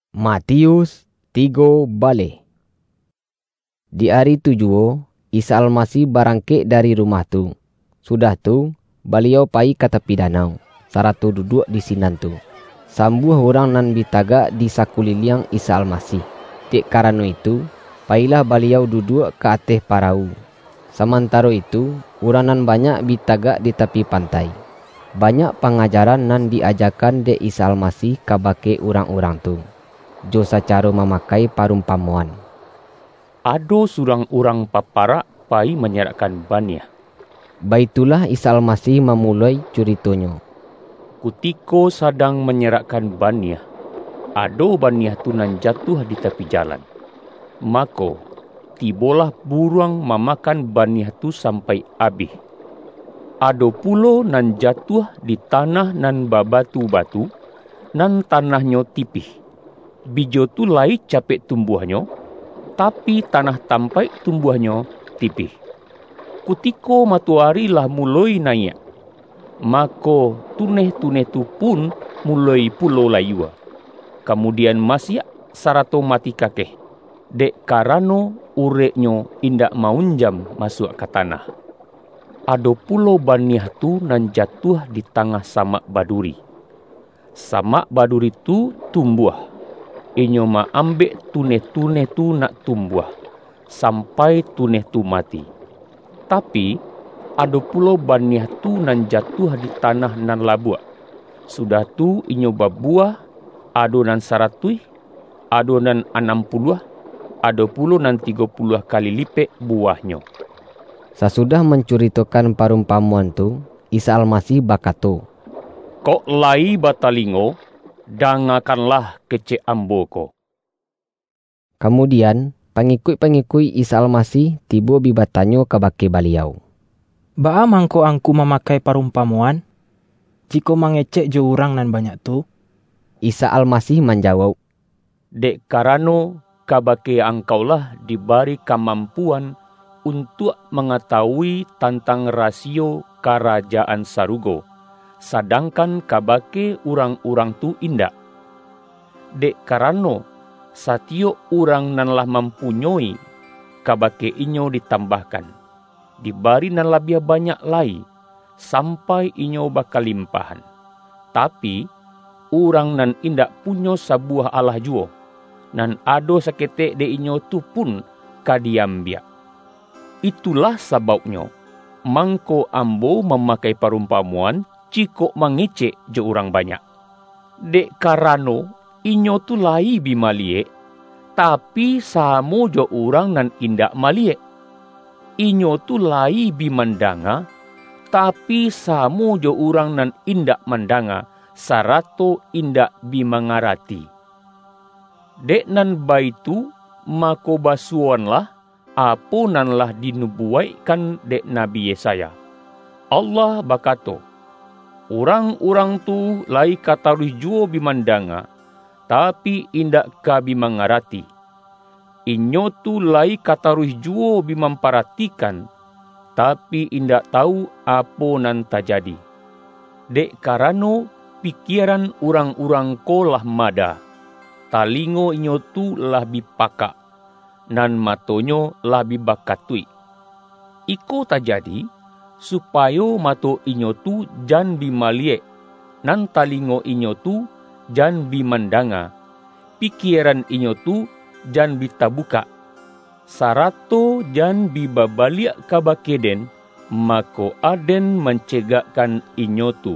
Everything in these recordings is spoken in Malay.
Matius 3 balik. Di hari tujuh, Isa Almasih barangkit dari rumah tu. Sudah tu, beliau pai ke tepi danau. Saratu duduk di sinan tu. Sambuh orang nan bitagak di sakuliliang Isa Almasih. Tik karano itu, pailah beliau duduk ke atas parau. Sementara itu, orang nan banyak bitagak di tepi pantai. Banyak pengajaran nan diajarkan de Isa Almasih kabake orang-orang tu. Jo sacara memakai parumpamaan. Ado surang orang paparak pai menyerahkan bannya. Baitulah Isa Almasih memulai ceritanya. Kutiko sedang menyerahkan bannya, ado bannya tu nan jatuh di tepi jalan. Mako, tibolah burung memakan bannya tu sampai habis. Ado pulo nan jatuh di tanah nan babatu-batu, nan tanahnya tipih. Bijo tu lai capek tumbuhnya, tapi tanah tampai tumbuhnya tipih. Kutiko matahari lah mulai naik, mako tuneh-tuneh tu pun mulai pulo layua. Kemudian masih sarato mati kakeh, dek karano ureknya indak maunjam masuk ke tanah. Ado pulo baniah tu nan jatuh di tengah samak baduri. Samak baduri tu tumbuh. Inyo ma ambek tuneh-tuneh tu nak tumbuh sampai tuneh tu mati. Tapi ada pulau baniah tu nan jatuh di tanah nan labuak. Sudah tu inyo berbuah, ado nan 100, ado nan 60, ado pulau nan 30 kali lipat buahnya. Sesudah menceritakan parumpamaan tu, Isa Almasih bakato, Kok lai batalingo, dangakanlah kecek amboko. Kemudian, pengikut-pengikut Isa Almasih tiba bibatanyo kabake beliau. Baa mangko angku memakai parumpamaan? Jika mangecek jo orang nan banyak tu? Isa Almasih menjawab, Dek karano kabake angkaulah diberi kemampuan untuk mengetahui tentang rasio kerajaan sarugo. Sedangkan kabake orang-orang tu indak. Dek karano satio orang nan lah mempunyai kabake inyo ditambahkan. Dibari nan lebih banyak lai sampai inyo bakal limpahan. Tapi orang nan indak punyo sebuah Allah juo. Nan ado sakete de inyo tu pun kadiambia. Itulah sebabnya mangko ambo memakai parumpamaan ciko mangecek je orang banyak. Dek karano inyo tu lai bimalie, tapi samo jo orang nan indak malie. Inyo tu lai bimandanga, tapi samo jo orang nan indak mandanga, sarato indak bimangarati. Dek nan baitu mako basuanlah apo nan lah dinubuaikan dek Nabi Yesaya. Allah bakato, orang-orang tu lai katarui juo bimandanga, tapi indak ka bimangarati. Inyo tu lai katarui juo bimamparatikan, tapi indak tahu apa nan terjadi. Dek karano pikiran orang-orang ko lah mada, talingo inyo tu lah bipaka, nan matonyo lah bibakatui. Iko terjadi supaya mato inyo tu jan bimalie, nan talingo inyo tu jan bimandanga, pikiran inyo tu jan bitabuka, sarato jan bibabaliak kabakeden, mako aden mencegakkan inyo tu.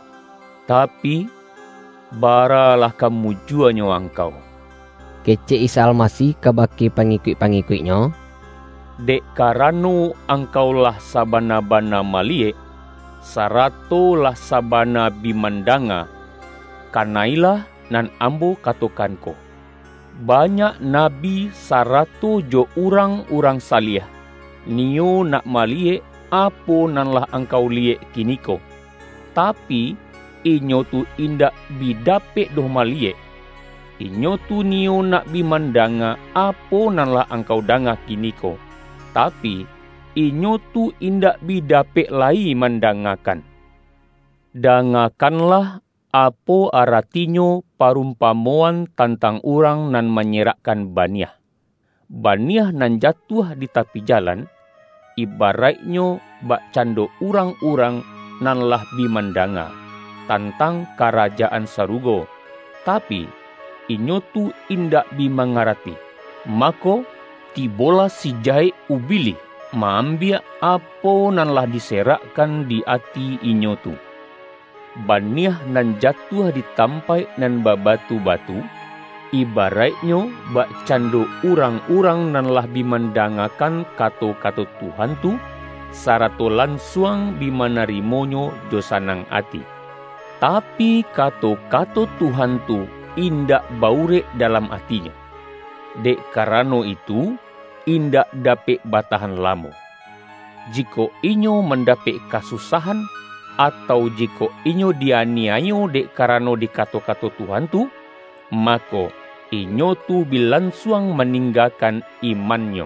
Tapi baralah kamu juanyo angkau. Kecek Isa Almasih kabake pengikut-pengikutnya, Dek karano angkaulah sabana-bana malie, sarato lah sabana bimandanga, kanailah nan ambo katokanko. Banyak nabi sarato jo orang-orang salih, nio nak malie apo nan lah angkau liek kiniko. Tapi inyo tu indak bidapek doh malie. Inyo tu nio nak bimandanga apo nan lah angkau danga kiniko. Tapi inyo tu indak bidapek lai mandangakan. Dangakanlah apo aratinyo parumpamoan tentang orang nan menyerakkan baniah. Baniah nan jatuh di tepi jalan, ibaratnyo bak cando urang-urang nan lah bimandanga tentang kerajaan sarugo, tapi inyo tu indak bimangarati. Mako tibola si jahe ubili maambia apo nan lah diserakkan di ati inyo tu. Baniah nan jatuh di tampai nan babatu-batu, ibaratnyo bak cando urang-urang nan lah bimandangakan kato-kato Tuhan tu, sarato lansuang bimanarimonyo josanang ati. Tapi kato-kato Tuhan tu indak baure dalam atinya. Dek karano itu, indak dapek batahan lamo. Jiko inyo mendapek kasusahan, atau jiko inyo dianiayo dek karano di kato-kato Tuhan tu, mako inyo tu bilansuang meninggalkan imannya.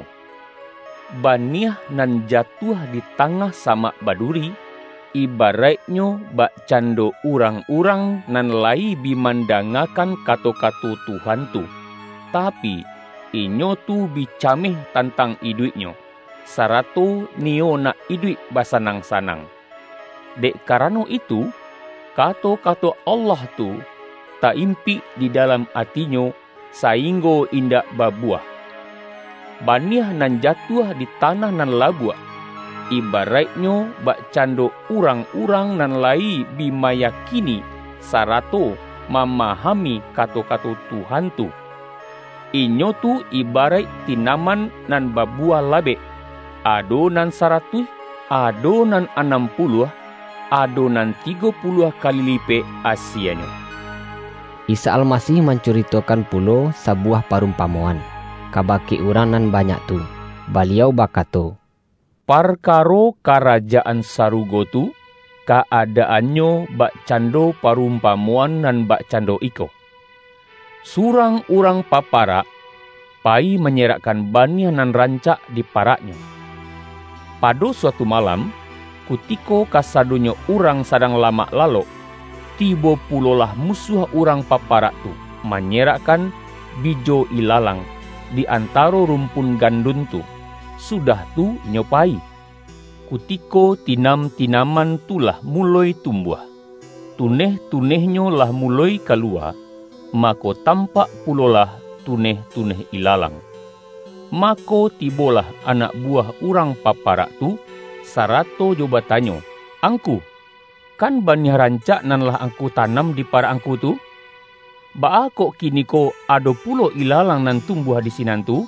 Baniah nan jatuh di tengah samak baduri, ibaratnyo bak cando urang-urang nan lai bimandangakan kato-kato Tuhan tu, tapi inyo tu bicameh tentang iduitnyo, sarato nio nak iduit basanang-sanang. Dek karano itu, kato-kato Allah tu tak impi di dalam atinyo, sainggo indak babuah. Baniah nan jatuh di tanah nan labuah, ibaratnyo bak cando urang-urang nan lai bimayakini sarato memahami kato-kato Tuhan tu. Inyo tu ibarat tinaman nan babuah labe, ado nan 100, ado nan 60, ado nan 30 kali lipe asianyo. Isa Almasih menceritakan pulo sebuah parumpamoan kabaki urang nan banyak tu. Beliau bakato, Parkaro kerajaan sarugo tu, keadaannya bak cando parumpamoan nan bak cando iko. Surang urang papara, pai menyerakkan baniah nan rancak di paraknya. Pada suatu malam, kutiko kasadonyo urang sadang lama lalo, tibo pulolah musuh urang paparak tu, menyerakkan bijo ilalang di antaro rumpun gandun tu. Sudah tu nyopai. Kutiko tinam-tinaman tulah mulai tumbuh. Tuneh-tunehnyo lah mulai keluar, mako tampak pulolah tuneh-tuneh ilalang. Mako tibolah anak buah urang paparak tu, sarato coba tanyo, angku, kan baniah rancak nan lah angku tanam di para angku tu? Ba kok kini ko ado pulo ilalang nan tumbuh di sinan tu?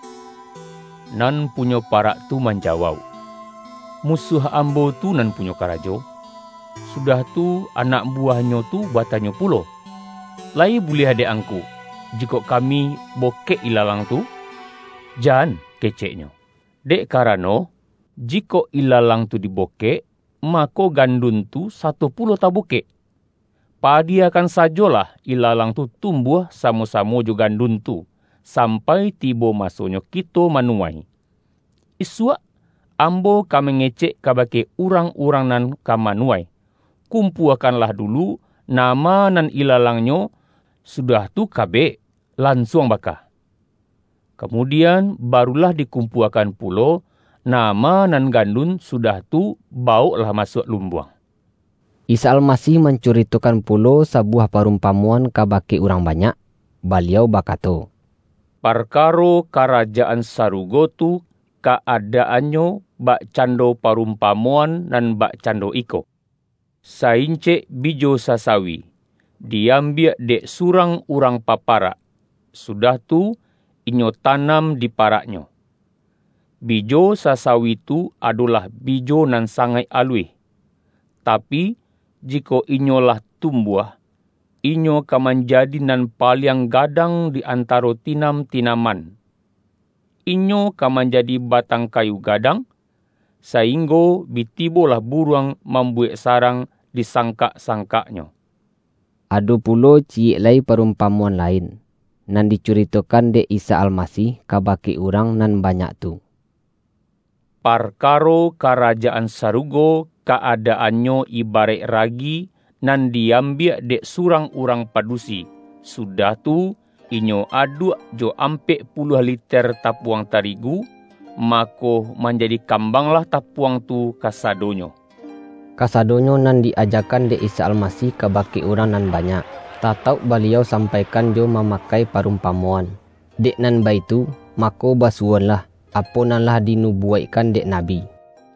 Nan punyo parak tu menjawab, musuh ambo tu nan punyo karajo. Sudah tu anak buahnya tu batanyo pulo. Lai boleh ade angku, jika kami bokek ilalang tu? Jan keceknya. Dek karano, jika ilalang tu dibokek, mako gandun tu 10 tak bokek. Padi akan sajolah ilalang tu tumbuh samo-samo jo gandun tu, sampai tibo masonyo kito manuai. Isua, ambo kami ngecek kabake urang-urang nan kamanuai. Kumpuakanlah dulu nama nan ilalangnya, sudah tu kabe langsung baka. Kemudian barulah dikumpuakan pulo nama nan gandun, sudah tu bauklah masuk lumbuang. Isa Almasih menceritakan pulo sebuah parumpamoan kabake urang banyak. Beliau bakato, Parkaro kerajaan sarugo tu, keadaannya bak cando parumpamoan nan bak cando iko. Saince bijo sasawi, diambil dek surang urang papara. Sudah tu inyo tanam di paraknya. Bijo sasawi tu adalah bijo nan sangai alui. Tapi jika inyo lah tumbuh, inyo kaman jadi nan paling gadang di antaro tinam-tinaman. Inyo kaman jadi batang kayu gadang, sehingga bitibolah buruang membuat sarang di sangkak-sangkaknya. ado pulo cik lai parumpamoan lain nan diceritakan dek Isa Almasih kabake urang nan banyak tu. Parkaro kerajaan sarugo keadaannya ibarat ragi nan diambil dek surang urang padusi. Sudah tu inyo aduk jo ampe 10 liter tapuang tarigu, mako menjadi kambanglah tapuang tu kasadonyo. Kasadonyo nan diajakan de Isa Almasih kabake orang nan banyak. Tatau beliau sampaikan jo memakai parumpamuan. Dek nan baitu, mako basuanlah, apo nan lah dinubuaikan dek Nabi.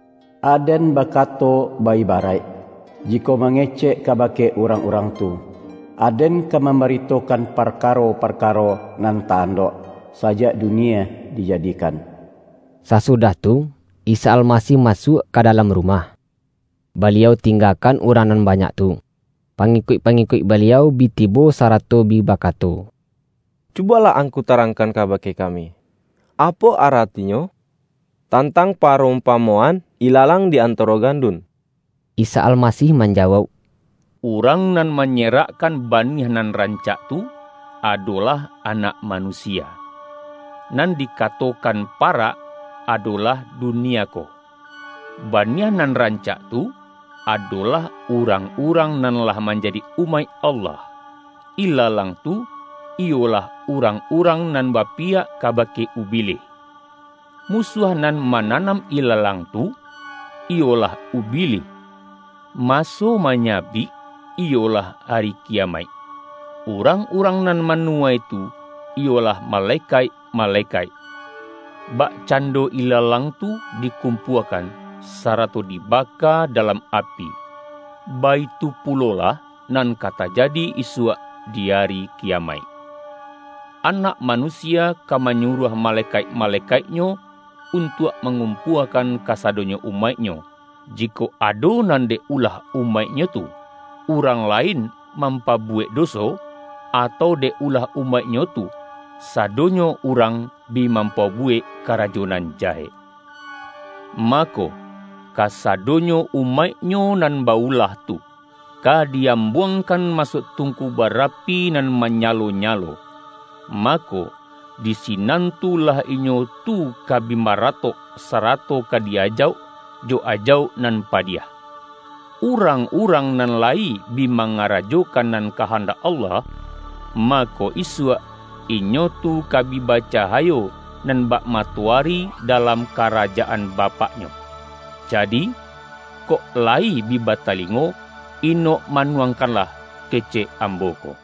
Aden bakato bai barai, jika mengecek kabake orang-orang tu. Aden ka memberitakan perkara-perkara nan tandok, sajak dunia dijadikan. Sasudah tu, Isa Almasih masuk ke dalam rumah. Beliau tinggalkan orang nan banyak tu. Pengikut-pengikut beliau bitibo sarato bi bakato. Cubalah angku terangkan kabake kami. Apa artinya? Tantang parumpamoan ilalang di antara gandun. Isa Almasih menjawab, Urang nan menyerakkan banih nan rancak tu adalah anak manusia. Nan dikatakan para adalah dunia ko. Banih nan rancak tu adalah urang-urang nan lah menjadi umat Allah. Ilalang tu ialah urang-urang nan bapia kabake ubile. Musuh nan mananam ilalang tu ialah ubile. Maso manyabi ialah hari kiamat. Urang-urang nan manua itu ialah malaikat-malaikat. Bak cando ilalang tu dikumpulkan sarato dibaka dalam api. Baitu pulolah nan kata jadi isua di hari kiamat. Anak manusia ka menyuruh malaikat-malaikatnya untuk mengumpulkan kasadonyo umatnya. Jika ado nan de ulah umatnya tu, urang lain mampabuat dosa, atau de ulah umatnya tu, sadonyo urang bi mampabuat kerajonan jahe. Mako, kasadonyo umatnya nan baulah tu, ka diambuangkan masuk tungku barapi nan menyalo-nyalo. Mako, disinantulah inyo tu kabimarato sarato kadiajau, jo ajau nan padiah. Urang-urang nan lai bimangarajokan nan kehendak Allah, mako isua inyo tu kabibaca hayo nan bak matuari dalam kerajaan bapaknya. Jadi, kok lai bibatalingo, ino manuangkanlah kece amboko.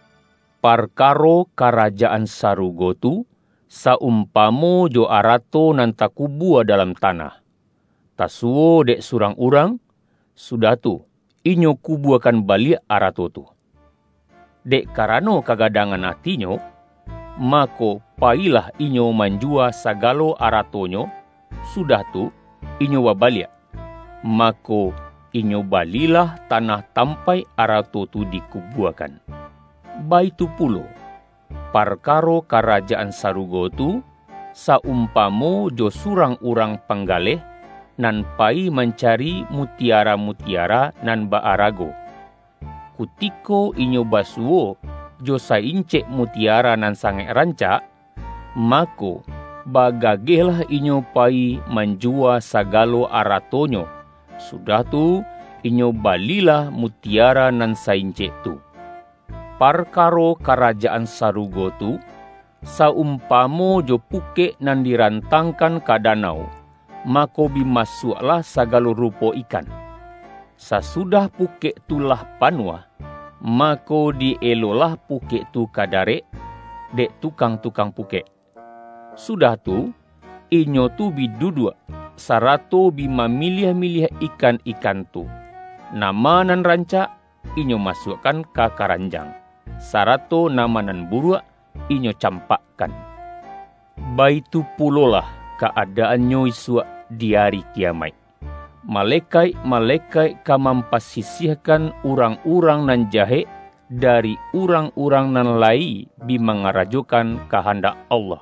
Parkaro kerajaan sarugo tu, saumpamo jo arato nan takubua dalam tanah. Tasuo dek surang urang, sudah tu, inyo kubuakan balik arato tu. Dek karano kagadangan hatinya, mako pailah inyo manjua sagalo aratonyo, sudah tu, inyo wabalik. Mako inyo balilah tanah tampai arato tu dikubuakan. Baitu pulo, parkaro kerajaan sarugo tu, saumpamo jo surang urang panggaleh, nan pai mencari mutiara-mutiara nan baarago. Kutiko inyo basuo jo saincek mutiara nan sange rancak, mako bagagehlah inyo pai menjua sagalo aratonyo. Sudah tu inyo balilah mutiara nan saincek tu. Parkaro kerajaan sarugo tu, saumpamo jo puke nan dirantangkan ka danau, mako bimasuklah sagalo rupo ikan. Sasudah puke tulah panua, mako dielolah puke tu kadare, dek tukang-tukang puke. Sudah tu, inyo tu bidudua, sarato bimamiliah-miliah ikan-ikan tu. Nama nan rancak, inyo masukkan ke karanjang. Sarato nama nan buruak, inyo campakkan. Baitu pulolah keadaannya isua di hari kiamat. Malaikat-malaikat ka mampasisihkan urang-urang nan jahe dari urang-urang nan lai bimangarajokan kehendak Allah.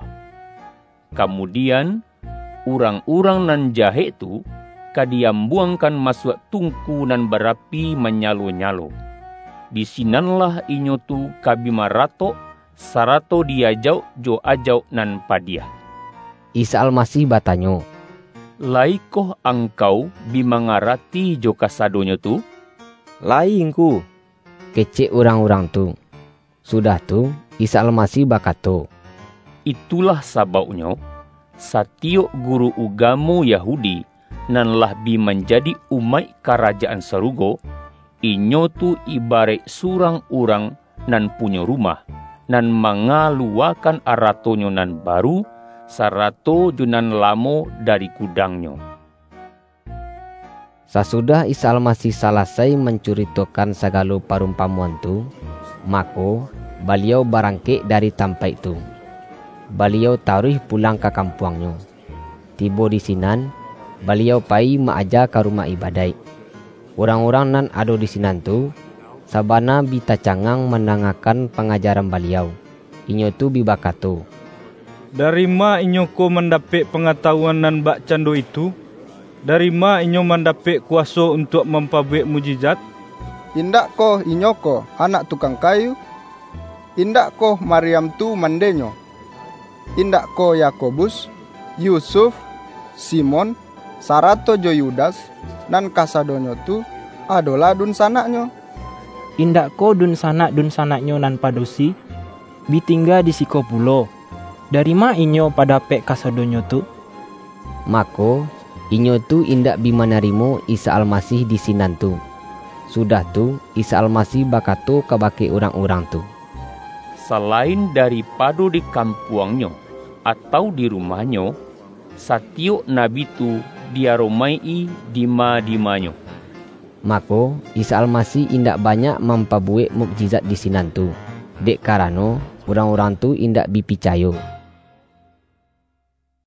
Kemudian urang-urang nan jahe tu kadiambuangkan masuk tungku nan berapi menyalo-nyalo. Disinanlah inyo tu kabimarato sarato diajau jo ajau nan padiah. Isa Almasih batanyo, Laikoh angkau bimangarati jo kasadonyo tu? Laingku, kecek orang-orang tu. Sudah tu Isa Almasih bakato, itulah sababnya satiok guru ugamu Yahudi nan lahbi menjadi umat kerajaan sarugo, inyo tu ibarat surang orang nan punya rumah, nan mengaluakan aratonyo nan baru, sarato junan lamo dari gudangnya. Sasudah Isa Almasih selesai menceritakan segala parumpamaan tu, maka beliau barangkit dari tempat itu. Beliau taruh pulang ke kampungnya. Tiba di sinan, beliau pai mengajar ke rumah ibadat. Orang-orang nan ada di sinan tu, sabana bita cangang mendengarkan pengajaran beliau. Inyo tu bibakato, dari ma inyo ko mendapat pengetahuan nan bak cando itu? Dari ma inyo mendapat kuasa untuk memperbuat mujizat? Indak ko inyo ko anak tukang kayu? Indak ko Maryam tu mandenyo? Indak ko Yakobus, Yusuf, Simon, sarato jo Yudas, nan kasadonyo tu adola dun sanaknyo? Indak ko dun sanaknyo nan padosi, bitingga di siko pulo. Dari ma inyo pada pek kasadonyo tu? Mako inyo tu indak bimanarimo Isa Almasih di sinan tu. Sudah tu Isa Almasih bakato kabake orang-orang tu, selain daripada di kampungnya atau di rumahnya, satiok nabi tu diaromai dima-dimanyo. Mako Isa Almasih indak banyak memperbuat mukjizat di sinan tu, dek karano orang-orang tu indak bipicayo.